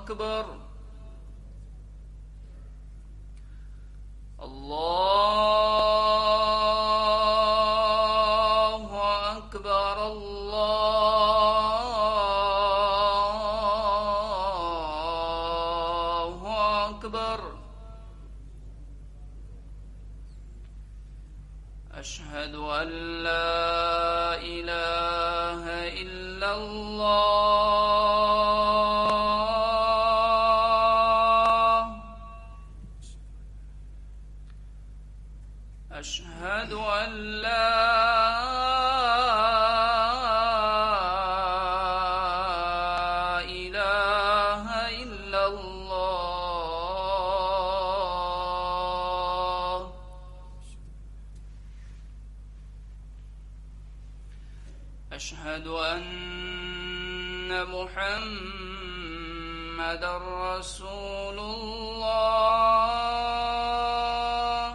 أكبر. الله أكبر. الله أكبر. أشهد أن لا إله إلا الله. أشهد أن لا إله إلا الله. أشهد أن محمدًا رسول الله.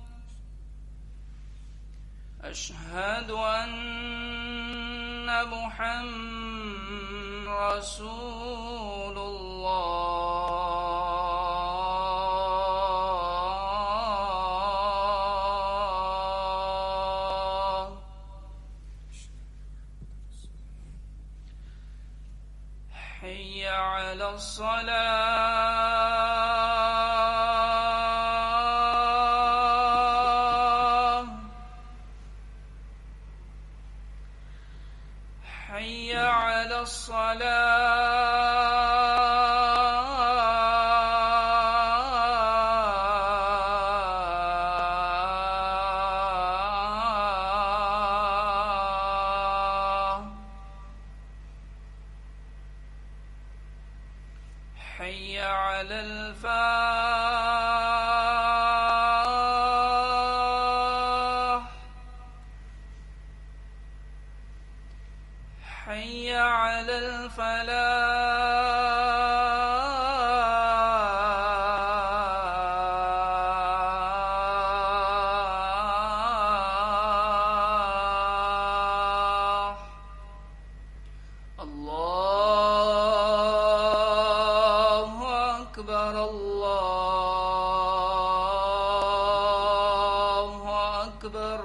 أشهد أن محمدًا رسول الله. حي على الصلاة. حي على الصلاة. حي على الفلاح. حي على الفلاح. الله أكبر. الله أكبر.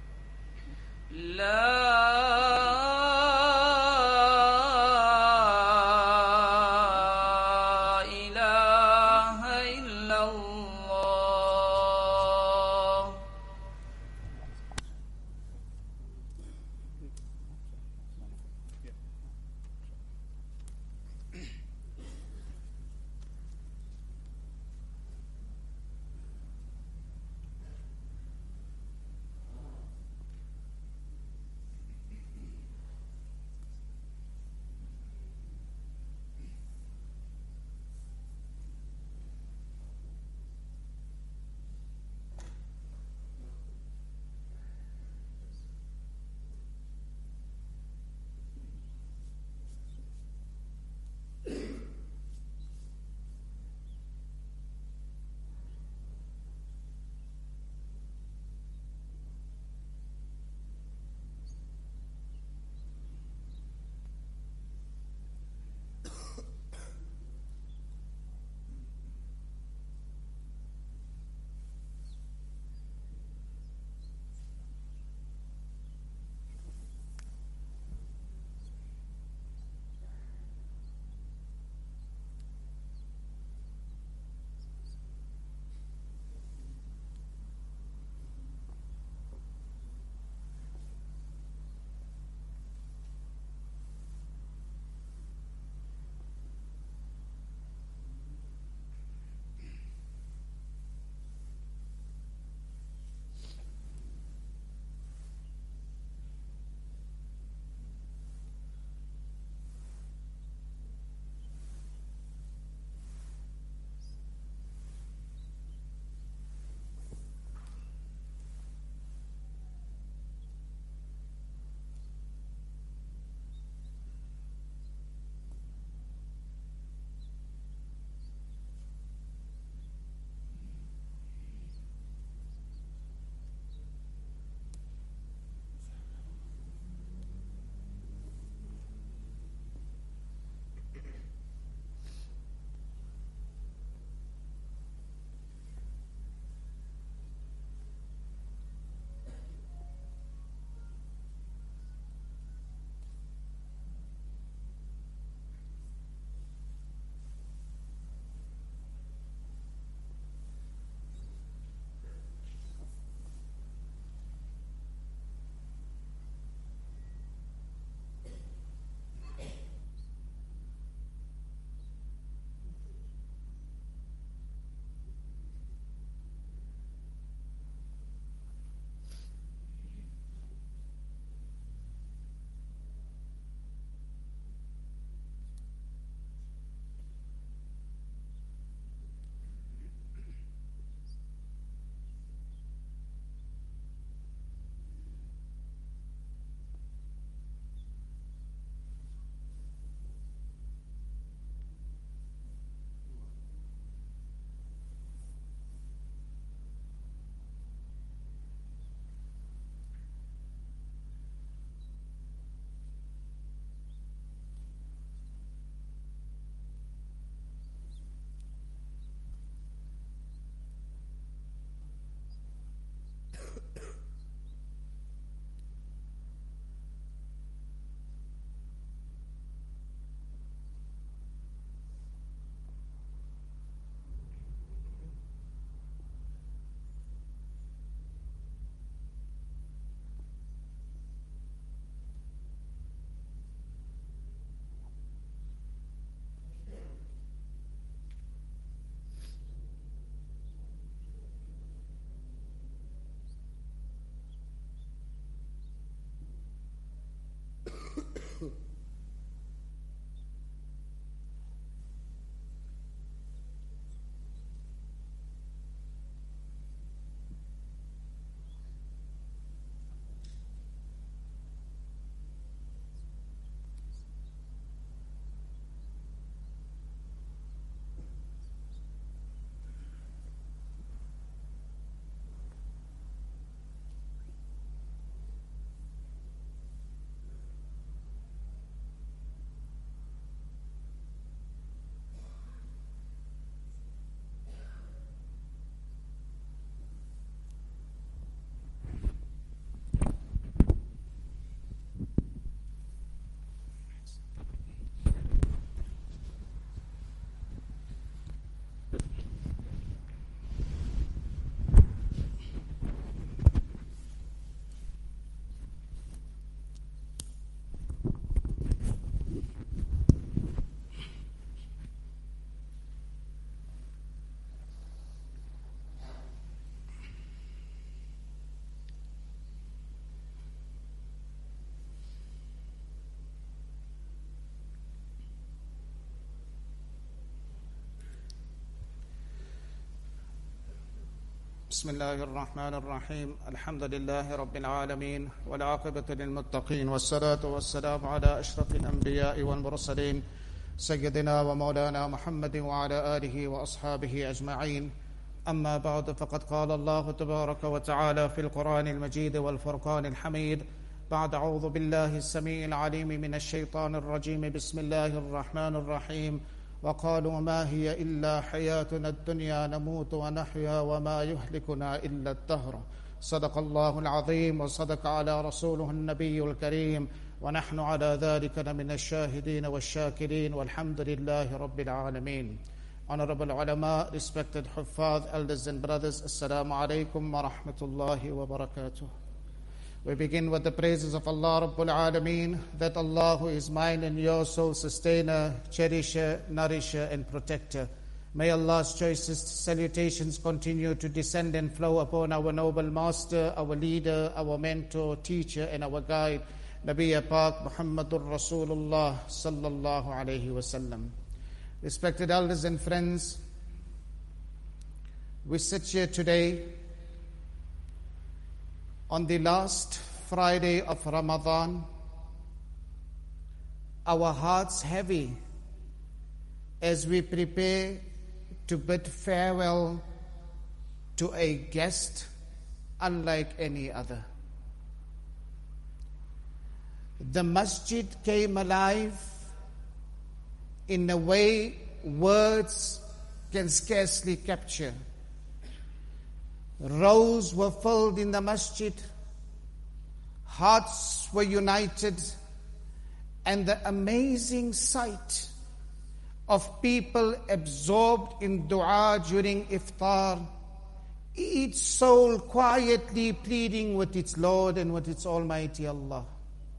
لا بسم الله الرحمن الرحيم الحمد لله رب العالمين والعاقبة للمتقين والصلاة والسلام على أشرف الأنبياء والمرسلين سيدنا ومولانا محمد وعلى آله وأصحابه أجمعين أما بعد فقد قال الله تبارك وتعالى في القرآن المجيد والفرقان الحميد بعد أعوذ بالله السميع العليم من الشيطان الرجيم بسم الله الرحمن الرحيم وقالوا ما هي إلا حياتنا الدنيا نموت ونحيا وما يهلكنا إلا الدهر صدق الله العظيم وصدق على رسوله النبي الكريم ونحن على ذلك من الشاهدين والشاكرين والحمد لله رب العالمين. Honorable ulama, respected huffaz, elders and brothers, Assalamu alaikum wa rahmatullahi wa barakatuh. We begin with the praises of Allah Rabbul Alameen, that Allah who is mine and your sole sustainer, cherisher, nourisher and protector. May Allah's choicest salutations continue to descend and flow upon our noble master, our leader, our mentor, teacher and our guide, Nabiya Pak Muhammadur Rasulullah sallallahu alayhi wa sallam. Respected elders and friends, we sit here today on the last Friday of Ramadan, our hearts heavy as we prepare to bid farewell to a guest unlike any other. The masjid came alive in a way words can scarcely capture. Rows were filled in the masjid, hearts were united, and the amazing sight of people absorbed in dua during iftar, each soul quietly pleading with its Lord and with its Almighty Allah.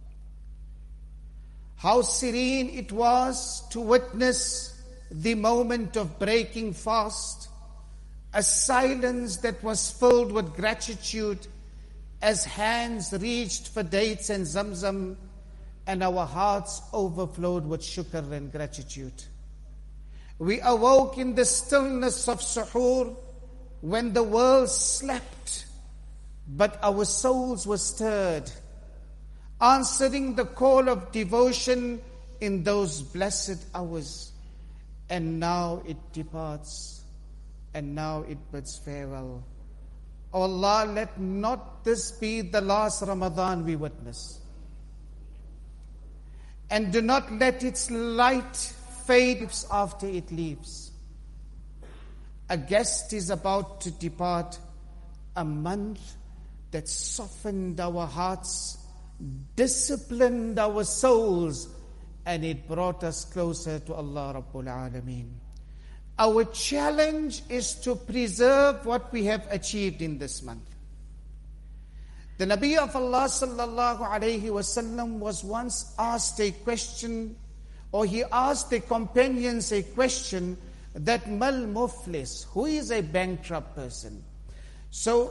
How serene it was to witness the moment of breaking fast, a silence that was filled with gratitude as hands reached for dates and zamzam and our hearts overflowed with shukr and gratitude. We awoke in the stillness of suhoor when the world slept, but our souls were stirred, answering the call of devotion in those blessed hours. And now it departs, and now it bids farewell. O Allah, let not this be the last Ramadan we witness. And do not let its light fade after it leaves. A guest is about to depart, a month that softened our hearts, disciplined our souls, and it brought us closer to Allah Rabbul Alameen. Our challenge is to preserve what we have achieved in this month. The Nabi of Allah sallallahu alayhi wasallam was once asked a question, or he asked the companions a question, that mal muflis, who is a bankrupt person? So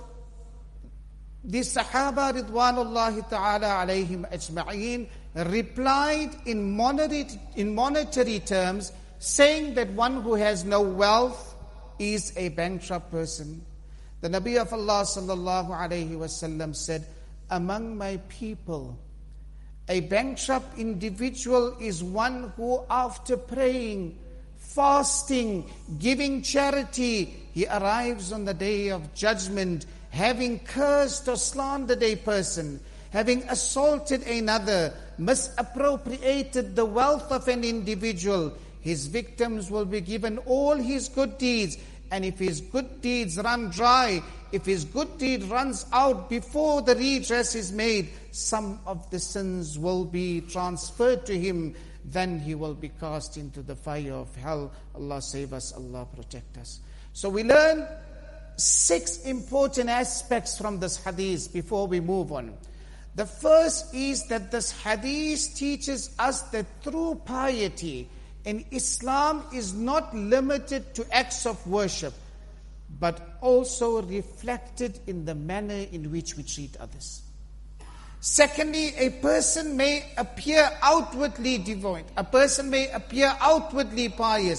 the Sahaba ridwanullahi ta'ala alayhim ajma'een replied in monetary terms, saying that one who has no wealth is a bankrupt person. The Nabi of Allah sallallahu alayhi wasallam said, among my people, a bankrupt individual is one who after praying, fasting, giving charity, he arrives on the day of judgment having cursed or slandered a person, having assaulted another, misappropriated the wealth of an individual. His victims will be given all his good deeds, and if his good deeds run dry, if his good deed runs out before the redress is made, some of the sins will be transferred to him, then he will be cast into the fire of hell. Allah save us, Allah protect us. So we learn 6 important aspects from this hadith before we move on. The first is that this hadith teaches us that true piety in Islam is not limited to acts of worship, but also reflected in the manner in which we treat others. Secondly, a person may appear outwardly devout, a person may appear outwardly pious,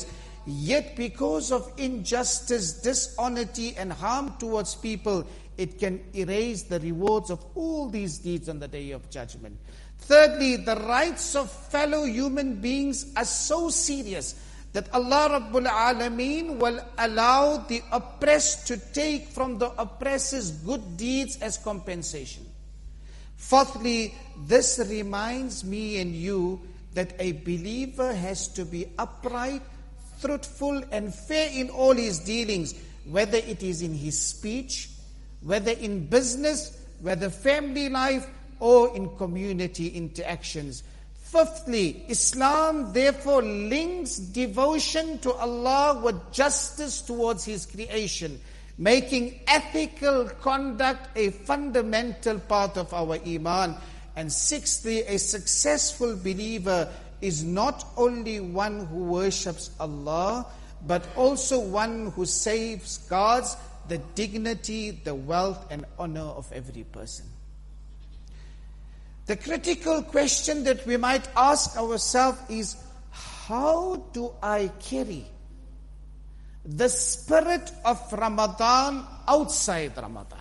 yet because of injustice, dishonesty and harm towards people, it can erase the rewards of all these deeds on the Day of Judgment. Thirdly, the rights of fellow human beings are so serious that Allah Rabbul Alameen will allow the oppressed to take from the oppressor's good deeds as compensation. Fourthly, this reminds me and you that a believer has to be upright, truthful and fair in all his dealings, whether it is in his speech, whether in business, whether family life or in community interactions. Fifthly, Islam therefore links devotion to Allah with justice towards His creation, making ethical conduct a fundamental part of our Iman. And sixthly, a successful believer is not only one who worships Allah, but also one who safeguards the dignity, the wealth and honor of every person. The critical question that we might ask ourselves is, how do I carry the spirit of Ramadan outside Ramadan?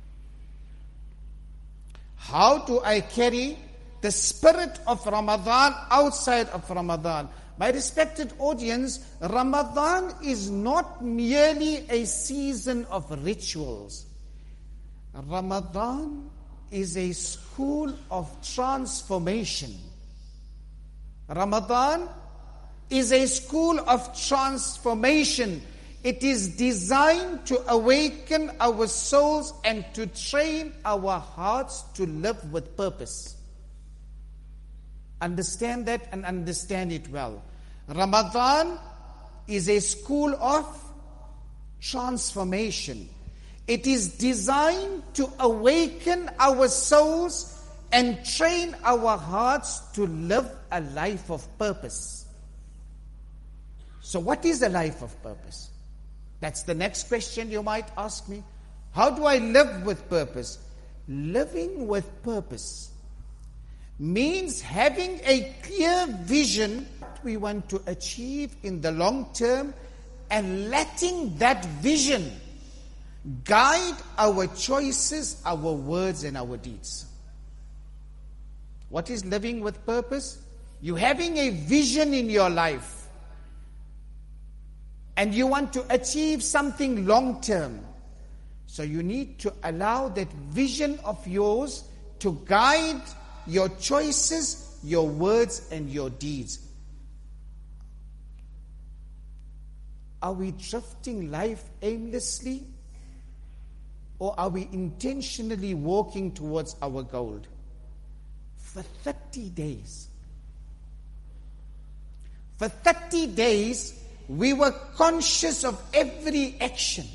How do I carry the spirit of Ramadan outside of Ramadan? My respected audience, Ramadan is not merely a season of rituals. Ramadan is a school of transformation. Ramadan is a school of transformation. It is designed to awaken our souls and to train our hearts to live with purpose. Understand that and understand it well. Ramadan is a school of transformation. It is designed to awaken our souls and train our hearts to live a life of purpose. So what is a life of purpose? That's the next question you might ask me. How do I live with purpose? Living with purpose means having a clear vision what we want to achieve in the long term and letting that vision guide our choices, our words and our deeds. What is living with purpose? You having a vision in your life and you want to achieve something long term. So you need to allow that vision of yours to guide your choices, your words and your deeds. Are we drifting life aimlessly? Or are we intentionally walking towards our goal? For 30 days. For 30 days, we were conscious of every action.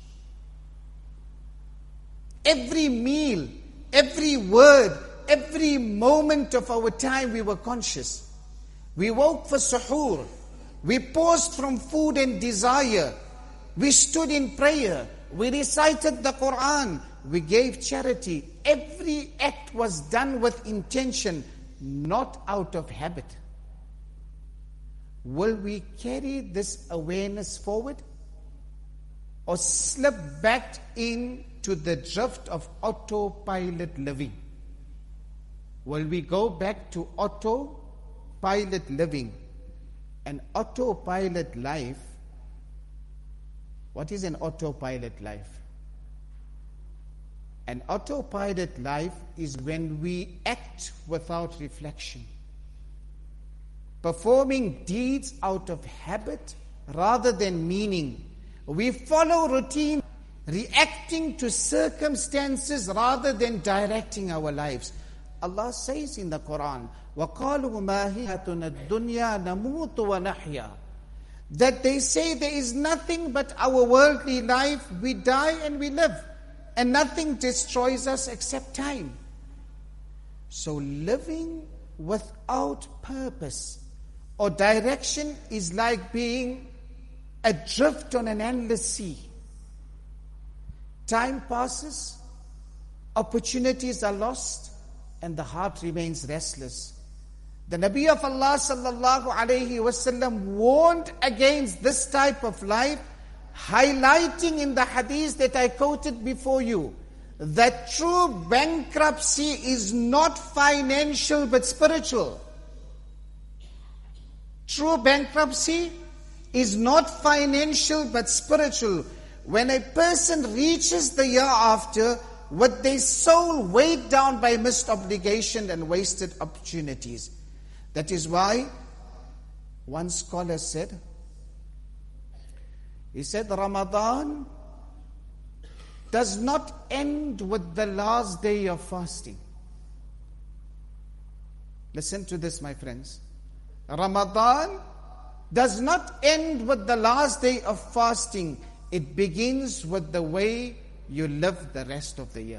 Every meal, every word, every moment of our time we were conscious. We woke for suhoor. We paused from food and desire. We stood in prayer. We recited the Quran. We gave charity. Every act was done with intention, not out of habit. Will we carry this awareness forward or slip back into the drift of autopilot living? Will we go back to autopilot living? An autopilot life. What is an autopilot life? An autopilot life is when we act without reflection, performing deeds out of habit rather than meaning. We follow routine, reacting to circumstances rather than directing our lives. Allah says in the Quran, وَقَالُوا مَا هِيَةُنَا الدُّنْيَا نَمُوتُ وَنَحْيَا, that they say there is nothing but our worldly life. We die and we live, and nothing destroys us except time. So living without purpose or direction is like being adrift on an endless sea. Time passes, opportunities are lost, and the heart remains restless. The Nabi of Allah sallallahu alayhi wasallam warned against this type of life, highlighting in the hadith that I quoted before you, that true bankruptcy is not financial but spiritual. True bankruptcy is not financial but spiritual. When a person reaches the year after with their soul weighed down by missed obligation and wasted opportunities. That is why one scholar said, he said, Ramadan does not end with the last day of fasting. Listen to this, my friends. Ramadan does not end with the last day of fasting. It begins with the way you live the rest of the year.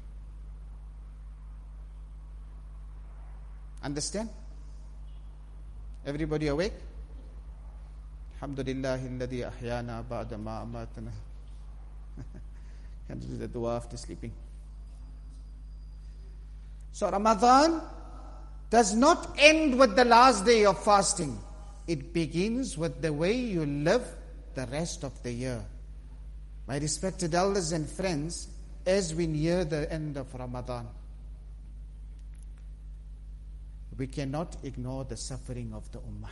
Understand? Everybody awake? Alhamdulillah alladhi ahyana ba'da ma amatana. Can do the dua after sleeping. So Ramadan does not end with the last day of fasting. It begins with the way you live the rest of the year. My respected elders and friends, as we near the end of Ramadan, we cannot ignore the suffering of the Ummah.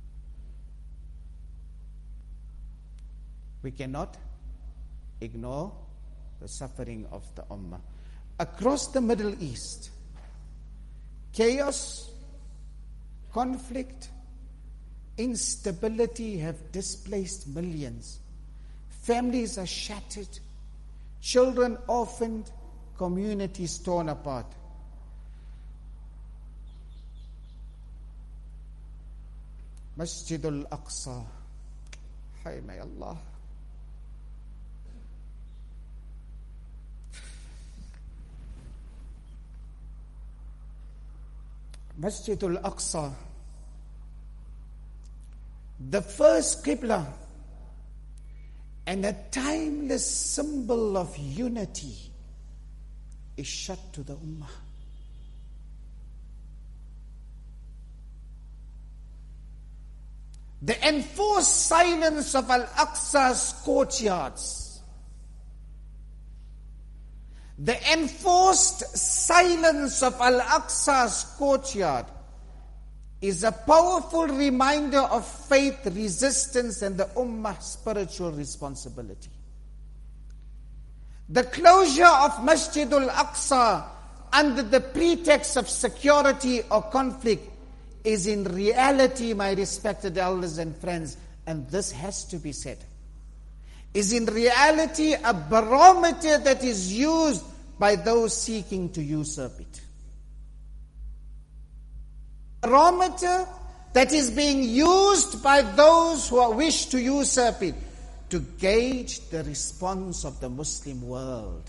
We cannot ignore the suffering of the Ummah. Across the Middle East, chaos, conflict, instability have displaced millions. Families are shattered, children orphaned, communities torn apart. Masjid al-Aqsa. Hay may Allah. Masjid al-Aqsa, the first Qibla and a timeless symbol of unity, is shut to the Ummah. The enforced silence of Al-Aqsa's courtyards, the enforced silence of Al-Aqsa's courtyard is a powerful reminder of faith, resistance, and the Ummah's spiritual responsibility. The closure of Masjid al-Aqsa under the pretext of security or conflict is in reality, my respected elders and friends, and this has to be said, is in reality a barometer that is used by those seeking to usurp it. Barometer that is being used by those who wish to usurp it to gauge the response of the Muslim world.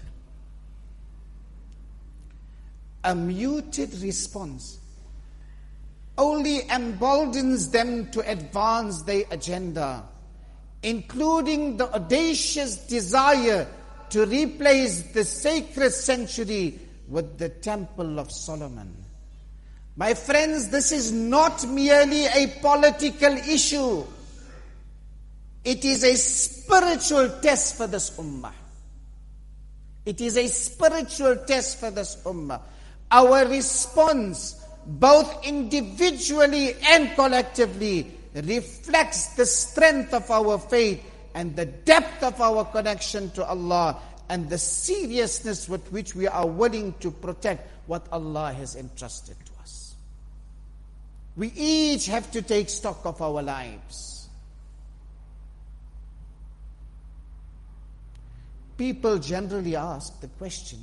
A muted response only emboldens them to advance their agenda, including the audacious desire to replace the sacred sanctuary with the Temple of Solomon. My friends, this is not merely a political issue. It is a spiritual test for this ummah. It is a spiritual test for this ummah. Our response, both individually and collectively, reflects the strength of our faith and the depth of our connection to Allah and the seriousness with which we are willing to protect what Allah has entrusted to us. We each have to take stock of our lives. People generally ask the question,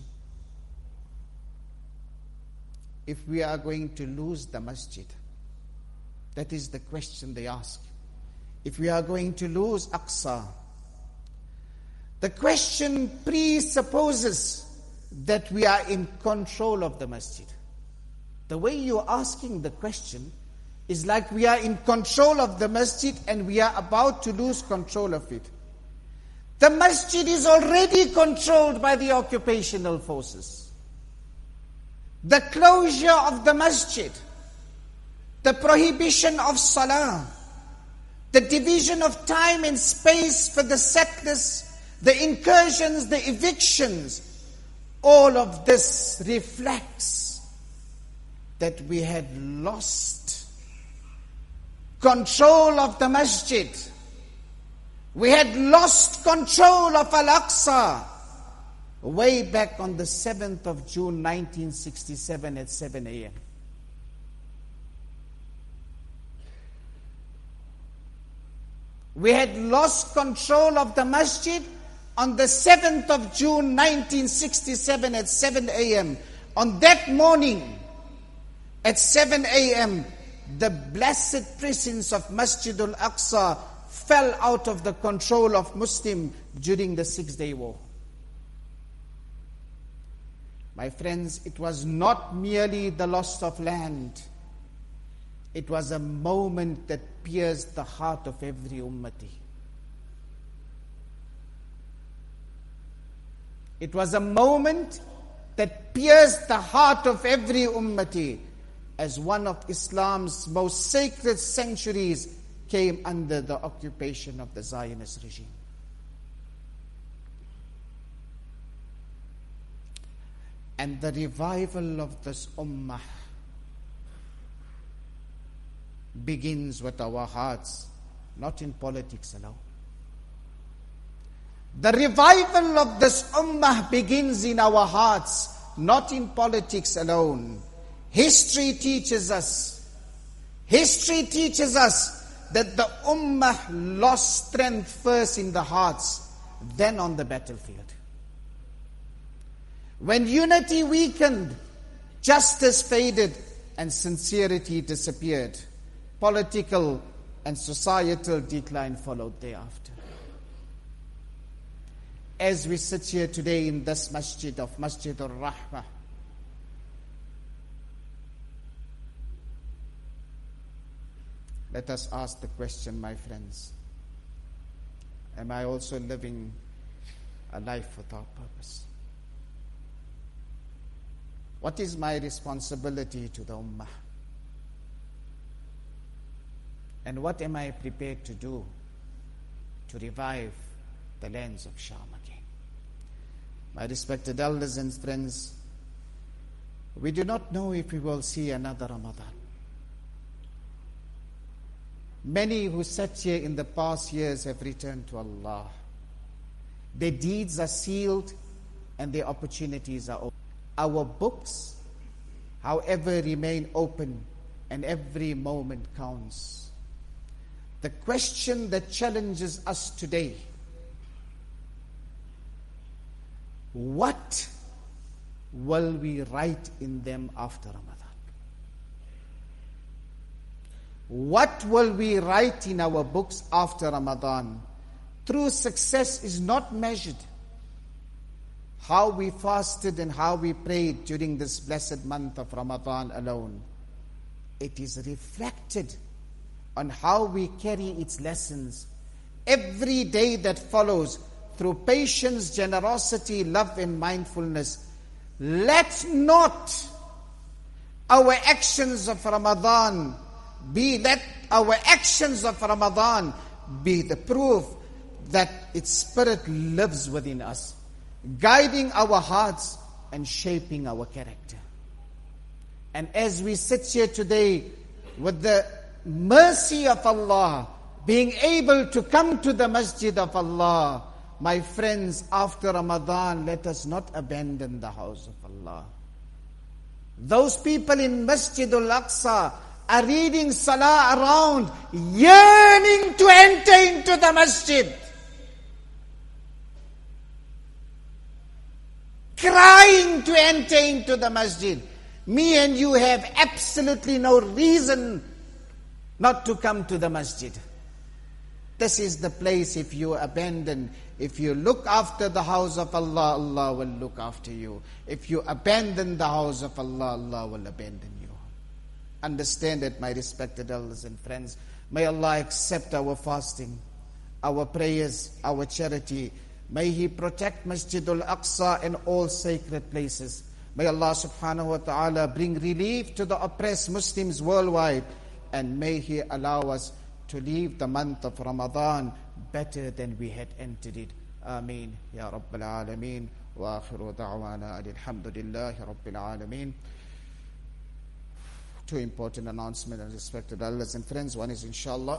if we are going to lose the masjid, that is the question they ask. If we are going to lose Aqsa, the question presupposes that we are in control of the masjid. The way you're asking the question is like we are in control of the masjid and we are about to lose control of it. The masjid is already controlled by the occupational forces. The closure of the masjid the prohibition of salah, the division of time and space for the settlers, the incursions, the evictions, all of this reflects that we had lost control of the masjid. We had lost control of Al-Aqsa way back on the 7th of June 1967 at 7 a.m. We had lost control of the masjid on the 7th of June 1967 at 7 a.m. On that morning at 7 a.m., the blessed presence of Masjid al-Aqsa fell out of the control of Muslim during the 6-day war. My friends, it was not merely the loss of land. It was a moment that pierced the heart of every ummati. It was a moment that pierced the heart of every ummati as one of Islam's most sacred sanctuaries came under the occupation of the Zionist regime. And the revival of this ummah begins with our hearts, not in politics alone. The revival of this ummah begins in our hearts, not in politics alone. History teaches us that the ummah lost strength first in the hearts, then on the battlefield. When unity weakened, justice faded, and sincerity disappeared, political and societal decline followed thereafter. As we sit here today in this masjid of Masjid al-Rahmah, let us ask the question, my friends, am I also living a life without purpose? What is my responsibility to the ummah? And what am I prepared to do to revive the lands of Sham again? My respected elders and friends, we do not know if we will see another Ramadan. Many who sat here in the past years have returned to Allah. Their deeds are sealed and their opportunities are open. Our books, however, remain open and every moment counts. The question that challenges us today: what will we write in them after Ramadan? What will we write in our books after Ramadan? True success is not measured how we fasted and how we prayed during this blessed month of Ramadan alone. It is reflected on how we carry its lessons every day that follows through patience, generosity, love and mindfulness. Let not our actions of Ramadan be the proof that its spirit lives within us, guiding our hearts and shaping our character. And as we sit here today with the mercy of Allah, being able to come to the masjid of Allah, my friends, after Ramadan, let us not abandon the house of Allah. Those people in Masjid al-Aqsa are reading salah around, yearning to enter into the masjid, crying to enter into the masjid. Me and you have absolutely no reason not to come to the masjid. This is the place. If you abandon, if you look after the house of Allah, Allah will look after you. If you abandon the house of Allah, Allah will abandon you. Understand it, my respected elders and friends. May Allah accept our fasting, our prayers, our charity. May He protect Masjid al-Aqsa and all sacred places. May Allah subhanahu wa ta'ala bring relief to the oppressed Muslims worldwide. and may He allow us to leave the month of Ramadan better than we had entered it. Ameen. Ya Rabbil Alameen. Wa akhiru da'wana alhamdulillahi Rabbil Alameen. Two important announcements and respected elders and friends. One is inshallah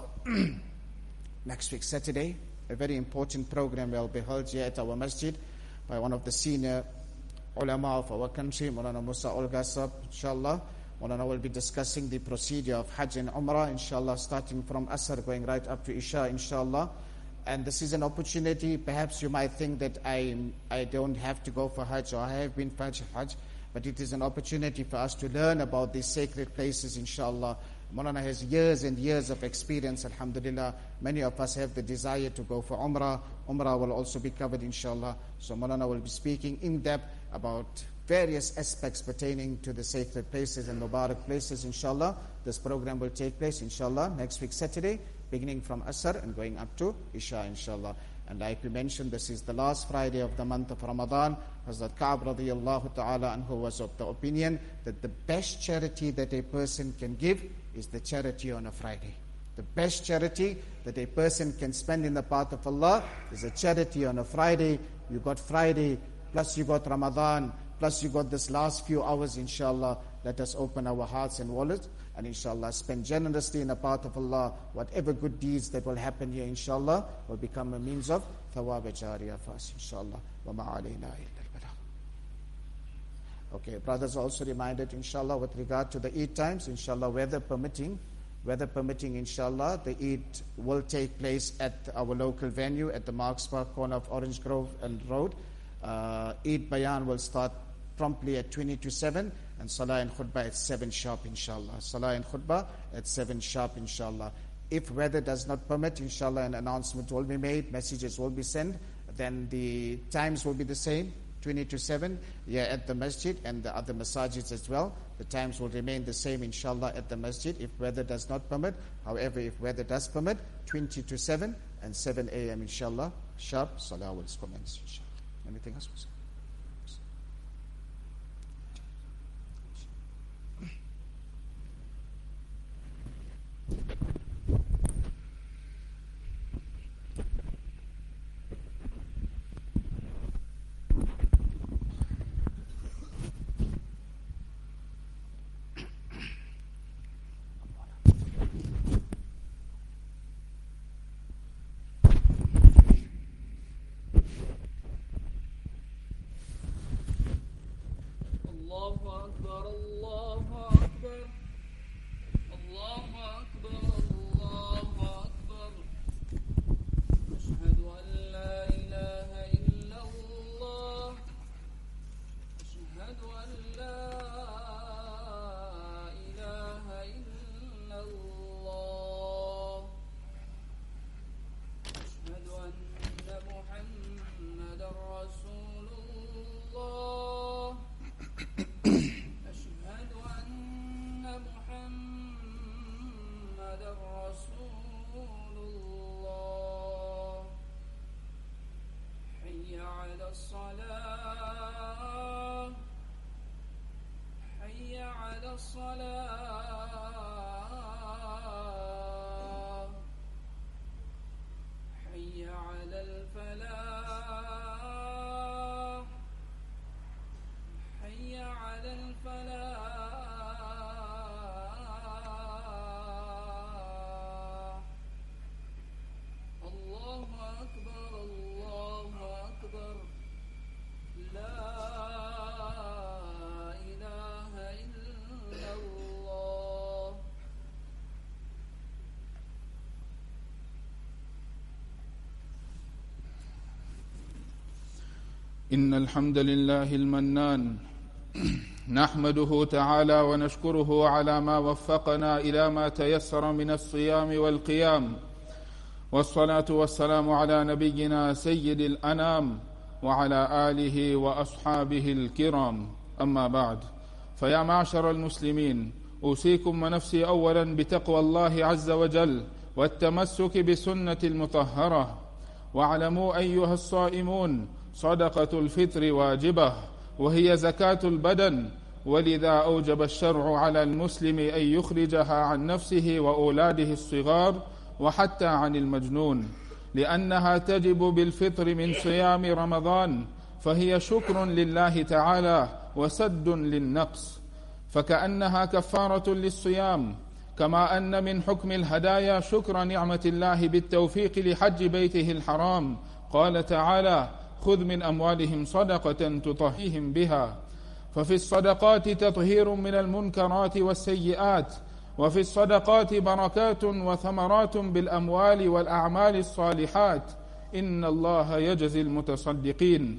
next week Saturday, a very important program will be held here at our masjid by one of the senior ulama of our country, Maulana Musa Olgasab, inshallah. Maulana will be discussing the procedure of Hajj and Umrah, inshallah, starting from Asr, going right up to Isha, inshallah. And this is an opportunity. Perhaps you might think that I don't have to go for Hajj, or I have been for Hajj, but it is an opportunity for us to learn about these sacred places, inshallah. Maulana has years and years of experience, alhamdulillah. Many of us have the desire to go for Umrah. Umrah will also be covered, inshallah. So Maulana will be speaking in depth about various aspects pertaining to the sacred places and Mubarak places, inshallah. This program will take place, inshallah, next week Saturday, beginning from Asr and going up to Isha, inshallah. And like we mentioned, this is the last Friday of the month of Ramadan. Hazrat Ka'b radiyallahu ta'ala anhu was of the opinion that the best charity that a person can give is the charity on a Friday. The best charity that a person can spend in the path of Allah is a charity on a Friday. You got Friday, plus you got Ramadan, plus you got this last few hours, inshallah. Let us open our hearts and wallets and inshallah spend generously in the path of Allah. Whatever good deeds that will happen here, inshallah, will become a means of thawab jariyah for us, inshallah. Wa ma alayna illa al-balagh. Okay, brothers also reminded, inshallah, with regard to the Eid times, inshallah, weather permitting, inshallah, the Eid will take place at our local venue at the Marks Park corner of Orange Grove and Road. Eid Bayan will start promptly at 20 to 7 and Salah and Khutbah at 7 sharp, inshallah. Salah and Khutbah at 7 sharp, inshallah. If weather does not permit, inshallah, an announcement will be made, messages will be sent, then the times will be the same, 20 to 7, at the masjid and the other masajids as well. The times will remain the same, inshallah, at the masjid if weather does not permit. However, if weather does permit, 20 to 7 and 7 a.m., inshallah, sharp, Salah will commence, inshallah. Anything else? إن الحمد لله المنان نحمده تعالى ونشكره على ما وفقنا إلى ما تيسر من الصيام والقيام، والصلاة والسلام على نبينا سيد الأنام وعلى آله وأصحابه الكرام. أما بعد، فيا معشر المسلمين، أوصيكم ونفسي أولا بتقوى الله عز وجل والتمسك بسنة المطهرة. واعلموا أيها الصائمون، صدقة الفطر واجبة، وهي زكاة البدن ولذا أوجب الشرع على المسلم أن يخرجها عن نفسه وأولاده الصغار وحتى عن المجنون، لأنها تجب بالفطر من صيام رمضان، فهي شكر لله تعالى وسد للنقص، فكأنها كفارة للصيام. كما أن من حكم الهدايا شكر نعمة الله بالتوفيق لحج بيته الحرام، قال تعالى: خذ من أموالهم صدقة تطهرهم بها. ففي الصدقات تطهير من المنكرات والسيئات، وفي الصدقات بركات وثمرات بالأموال والأعمال الصالحات، إن الله يجزي المتصدقين.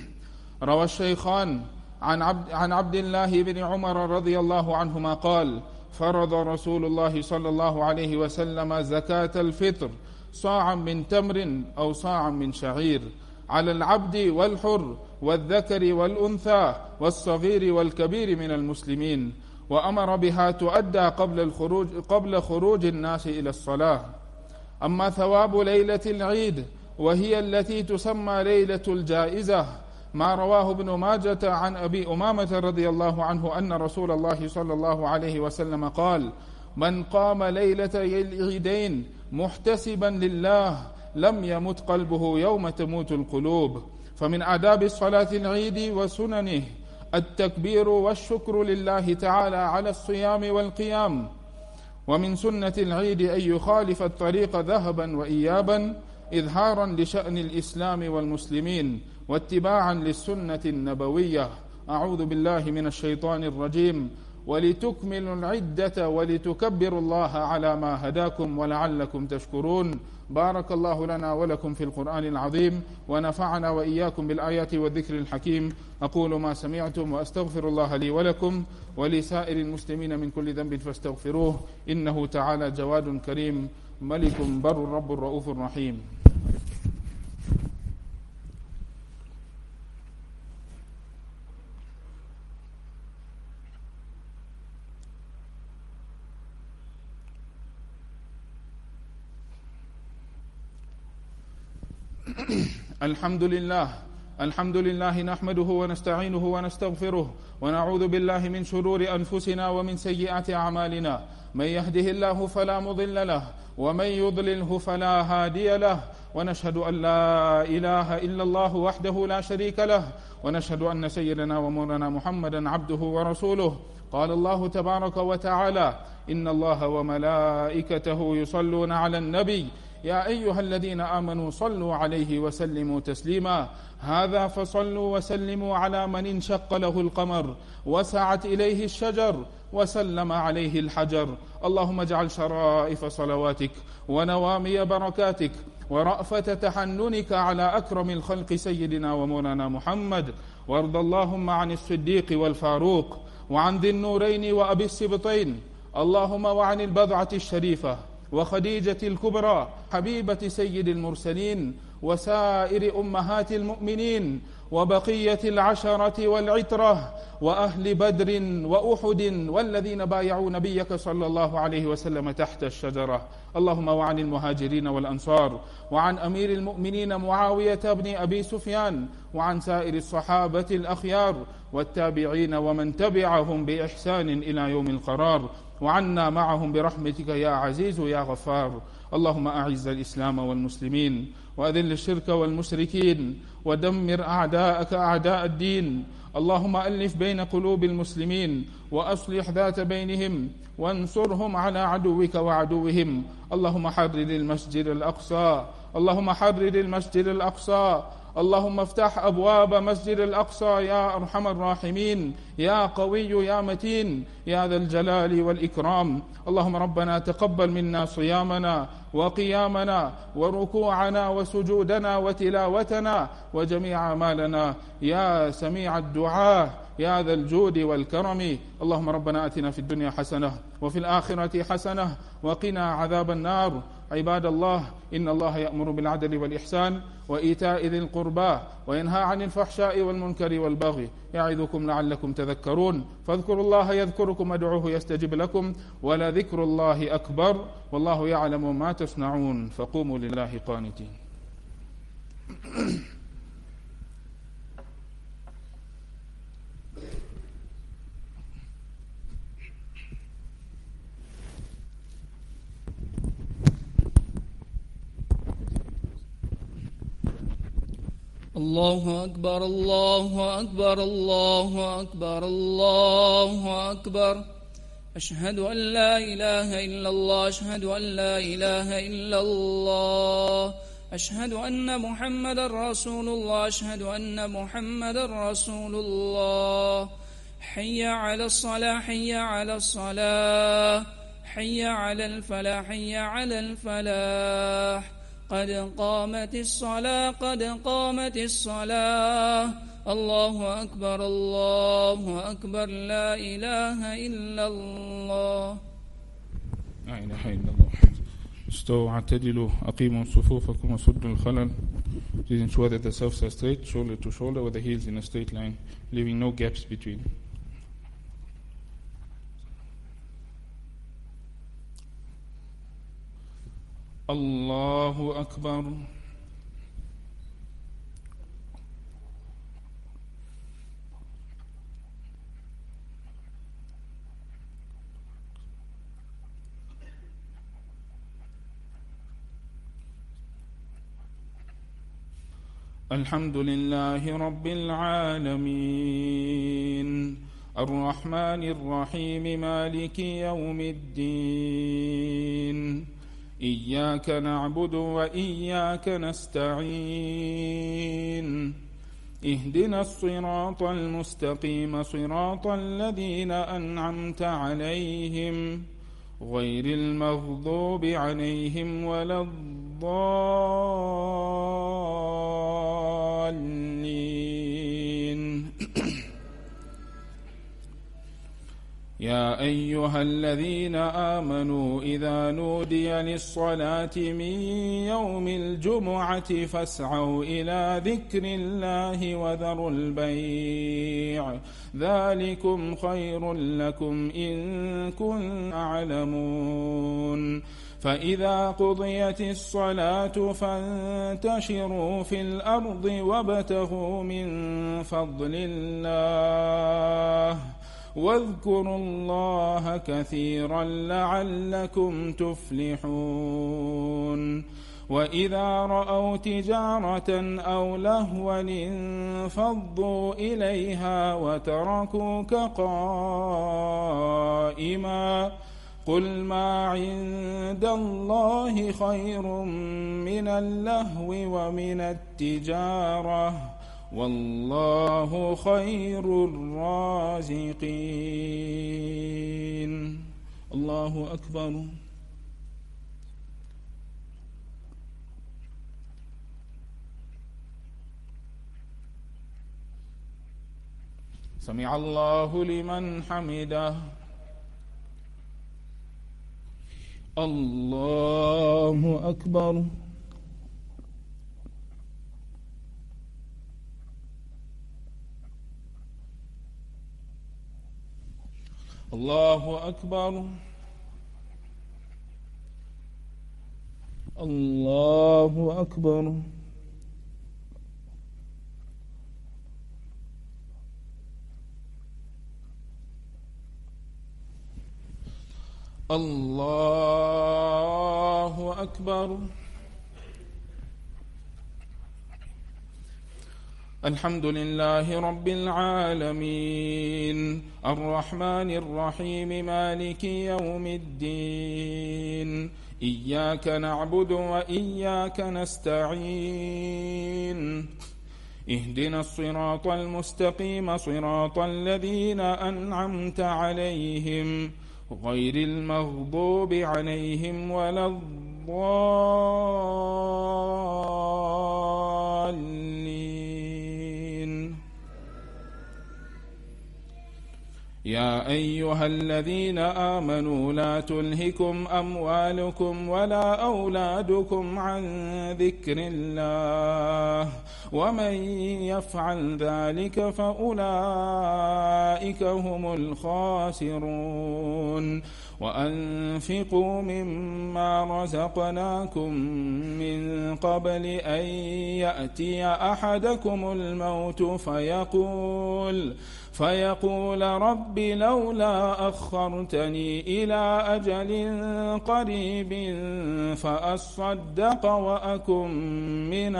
روى الشيخان عن عبد الله بن عمر رضي الله عنهما قال: فرض رسول الله صلى الله عليه وسلم زكاة الفطر صاعا من تمر أو صاعا من شعير على العبد والحر والذكر والأنثى والصغير والكبير من المسلمين، وأمر بها تؤدى قبل خروج الناس إلى الصلاة. أما ثواب ليلة العيد وهي التي تسمى ليلة الجائزة، ما رواه ابن ماجة عن أبي أمامة رضي الله عنه أن رسول الله صلى الله عليه وسلم قال: من قام ليلة العيدين محتسبا لله لم يمت قلبه يوم تموت القلوب. فمن آداب الصلاة العيد وسننه التكبير والشكر لله تعالى على الصيام والقيام. ومن سنة العيد أن يخالف الطريق ذهبا وإيابا إظهارا لشأن الإسلام والمسلمين واتباعا للسنة النبوية. أعوذ بالله من الشيطان الرجيم. ولتكملوا العدة ولتكبروا الله على ما هداكم ولعلكم تشكرون. بارك الله لنا ولكم في القرآن العظيم، ونفعنا وإياكم بالآيات والذكر الحكيم. أقول ما سمعتم وأستغفر الله لي ولكم ولسائر المسلمين من كل ذنب فاستغفروه، إنه تعالى جواد كريم ملك بر رب رؤوف رحيم. الحمد لله نحمده ونستعينه ونستغفره ونعوذ بالله من شرور أنفسنا ومن سيئات أعمالنا. من يهده الله فلا مضل له ومن يضلله فلا هادي له، ونشهد أن لا إله إلا الله وحده لا شريك له، ونشهد أن سيدنا ومولانا محمدا عبده ورسوله. قال الله تبارك وتعالى: إن الله وملائكته يصلون على النبي يا أيها الذين آمنوا صلوا عليه وسلموا تسليما. هذا فصلوا وسلموا على من انشق له القمر وسعت إليه الشجر وسلم عليه الحجر. اللهم اجعل شرائف صلواتك ونوامي بركاتك ورأفة تحننك على أكرم الخلق سيدنا ومولانا محمد. وارض اللهم عن الصديق والفاروق وعن ذي النورين وأبي السبطين، اللهم وعن البضعة الشريفة وخديجة الكبرى حبيبة سيد المرسلين وسائر أمهات المؤمنين وبقية العشرة والعترة وأهل بدر وأحد والذين بايعوا نبيك صلى الله عليه وسلم تحت الشجرة. اللهم وعن المهاجرين والأنصار وعن أمير المؤمنين معاوية بن أبي سفيان وعن سائر الصحابة الأخيار والتابعين ومن تبعهم بإحسان إلى يوم القرار، وعنا معهم برحمتك يا عزيز يا غفار. اللهم أعز الإسلام والمسلمين وأذل الشرك والمشركين ودمر أعداءك أعداء الدين. اللهم ألف بين قلوب المسلمين وأصلح ذات بينهم وانصرهم على عدوك وعدوهم. اللهم حرر المسجد الأقصى، اللهم حرر المسجد الأقصى، اللهم افتح أبواب مسجد الأقصى يا أرحم الراحمين، يا قوي يا متين يا ذا الجلال والإكرام. اللهم ربنا تقبل منا صيامنا وقيامنا وركوعنا وسجودنا وتلاوتنا وجميع أعمالنا يا سميع الدعاء يا ذا الجود والكرم. اللهم ربنا آتنا في الدنيا حسنة وفي الآخرة حسنة وقنا عذاب النار. عباد الله، إن الله يأمر بالعدل والإحسان وإيتاء ذي القربى وينهى عن الفحشاء والمنكر والبغي يعظكم لعلكم تذكرون. فاذكروا الله يذكركم وادعوه يستجب لكم ولذكر الله أكبر والله يعلم ما تصنعون. فقوموا لله قانتين. الله أكبر الله أكبر الله أكبر الله أكبر. أشهد أن لا إله إلا الله أشهد أن لا إله إلا الله أشهد أن محمدا رسول الله أشهد أن محمدا رسول الله. حي على الصلاة حي على الصلاة حي على الفلاح حي على الفلاح. قد قامت الصلاة قد قامت الصلاة. الله أكبر الله أكبر لا إله إلا الله. لا إله إلا الله. استووا اعتدلوا أقيموا صفوفكم وسدوا الخلل. Please ensure that the selves are straight, shoulder to shoulder, with the heels in a straight line, leaving no gaps between. الله أكبر. الحمد لله رب العالمين الرحمن الرحيم مالك يوم الدين. إياك نعبد وإياك نستعين. اهدنا الصراط المستقيم صراط الذين أنعمت عليهم غير المغضوب عليهم ولا الضالين. يا أيها الذين آمنوا إذا نودي للصلاة من يوم الجمعة فاسعوا إلى ذكر الله وذروا البيع ذلكم خير لكم إن كنتم تعلمون. فإذا قضيت الصلاة فانتشروا في الأرض وابتغوا من فضل الله واذكروا الله كثيرا لعلكم تفلحون. وإذا رأوا تجارة أو لهوا انفضوا إليها وتركوك قائما قل ما عند الله خير من اللهو ومن التجارة والله خير الرازقين. الله أكبر. سمع الله لمن حمده. الله أكبر. الله أكبر. الله أكبر. الله أكبر. الحمد لله رب العالمين الرحمن الرحيم مالك يوم الدين. إياك نعبد وإياك نستعين. اهدنا الصراط المستقيم صراط الذين أنعمت عليهم غير المغضوب عليهم ولا الضالين. يا أيها الذين آمنوا لا تلهكم أموالكم ولا أولادكم عن ذكر الله ومن يفعل ذلك فأولئك هم الخاسرون. وأنفقوا مما رزقناكم من قبل أن يأتي أحدكم الموت فيقول رب لولا أخرتني إلى أجل قريب فأصدق وأكن من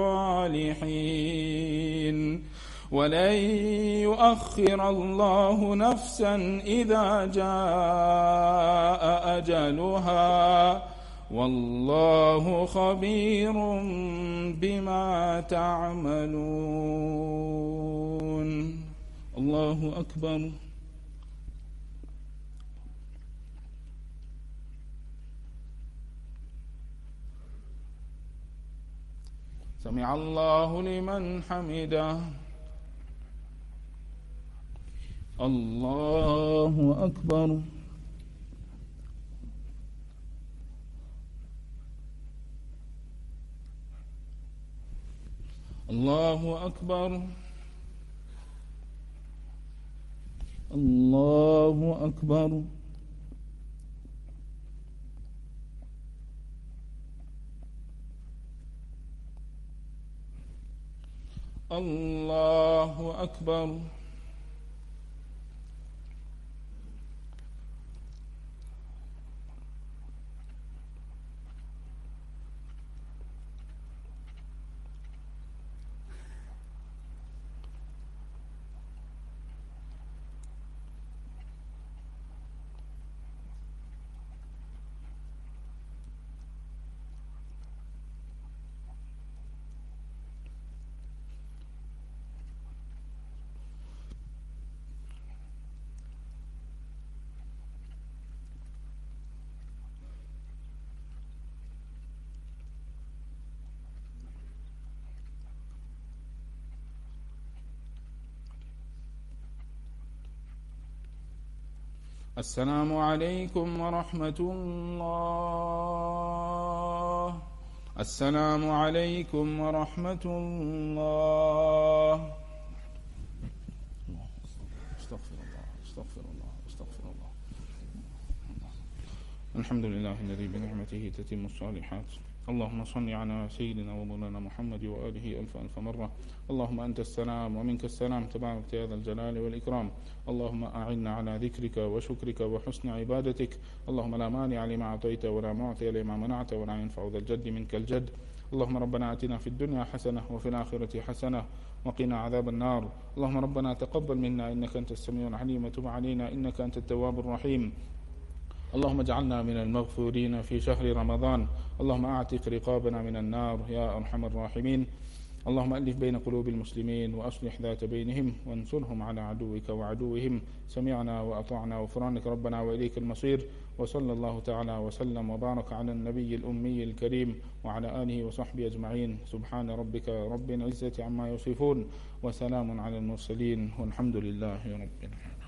الصالحين ولن يؤخر الله نفسا إذا جاء أجلها والله خبير بما تعملون. الله أكبر. سمع الله لمن حمده. الله أكبر. الله أكبر. الله أكبر. الله أكبر. السلام عليكم ورحمة الله. السلام عليكم ورحمة الله. استغفر الله استغفر الله استغفر الله. الحمد لله الذي بنعمته تتم الصالحات. اللهم صل على سيدنا ومولانا محمد وآله ألف مرة. اللهم أنت السلام ومنك السلام تبارك يا ذا الجلال والإكرام. اللهم أعنا على ذكرك وشكرك وحسن عبادتك. اللهم لا مانع لما أعطيت ولا معطي لما منعت ولا ينفع ذا الجد منك الجد. اللهم ربنا آتنا في الدنيا حسنة وفي الآخرة حسنة وقنا عذاب النار. اللهم ربنا تقبل منا إنك أنت السميع العليم وتب علينا إنك أنت التواب الرحيم. اللهم اجعلنا من المغفورين في شهر رمضان. اللهم أعتق رقابنا من النار يا أرحم الراحمين. اللهم ألف بين قلوب المسلمين وأصلح ذات بينهم وانصرهم على عدوك وعدوهم. سمعنا وأطعنا غفرانك ربنا وإليك المصير. وصلى الله تعالى وسلم وبارك على النبي الأمي الكريم وعلى آله وصحبه أجمعين. سبحان ربك رب العزة عما يصفون وسلام على المرسلين والحمد لله رب العالمين.